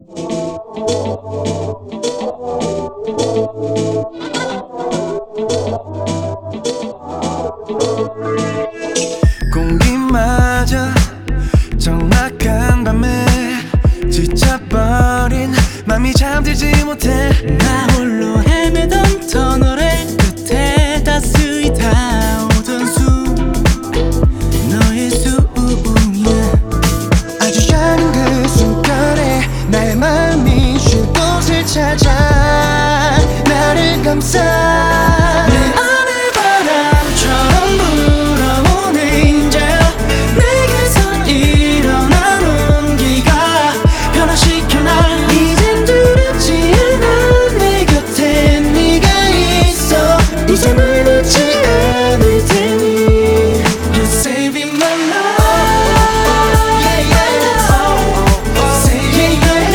공기마저 적막한 밤에 지쳐버린 맘이 잠들지 못해. 나 홀로 헤매던 터널의 끝에 따스히 닿아오던 숨, 너의 숨이야. 아주 작은 그 순간에 나의 마음이 쉴 곳을 찾아 나를 감싸. 웃음을 놓지 않을 테니 You're saving my life. Yeah, yeah. Saving my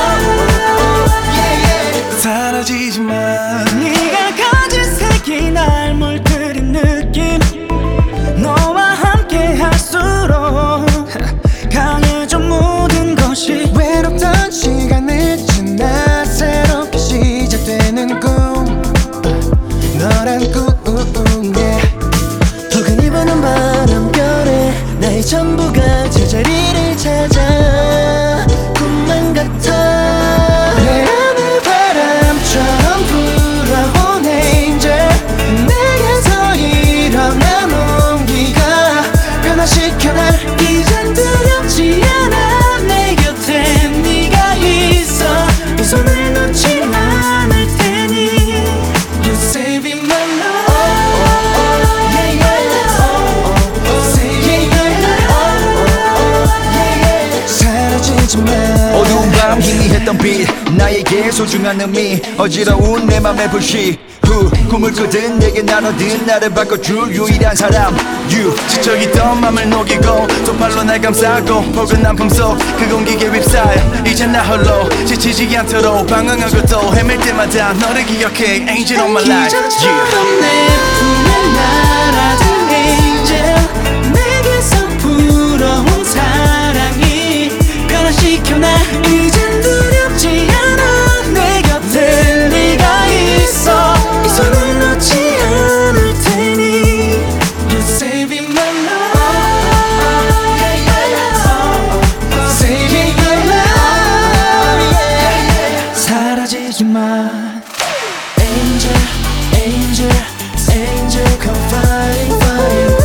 life. 사라지지 마. 네가 가진 색이 날 물들인 느낌. 너와 함께 할수록 강해져 모든 것이. 외롭던 시간을 지나 새롭게 시작되는 꿈, 너란 꿈, yeah. 더 흔히보는 바람결에 나의 전부가 제자리를 찾아 꿈만 같아. 내 안을 바람처럼 불어온 angel, 내게서 일어난 온기가 변화시켜 날. 이젠 두렵지 않아. 내 곁에 네가 있어. 이 손을 놓지 않을 테니 You're saving my life. 어두운 밤 희미했던 빛, 나에게 소중한 의미. 어지러운 내 맘의 불씨, 꿈을 꾸든 내게 나눠든 나를 바꿔줄 유일한 사람 You. 지쳐있던 맘을 녹이고 두 팔로 날 감싸고 포근한 품속 그 공기에 휩싸여 이제 나 홀로 지치지 않도록 방황하고 또 헤맬 때마다 너를 기억해 Angel of my life. 기적처럼 내 품에 날아든 angel, 내게서 불어온 사랑이 변화시켜 날. 이젠 두렵지 않아. 내 곁에 네가 있어. 이 손을 놓지 않을 테니 You're saving my life. Saving my life. 사라지지 마. Angel, angel, angel, come flying, flying.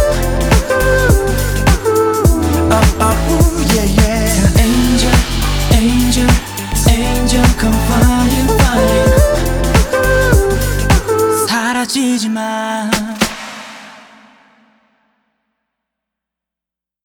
Yeah, yeah. Angel, angel, angel, come flying, flying. 사라지지 마.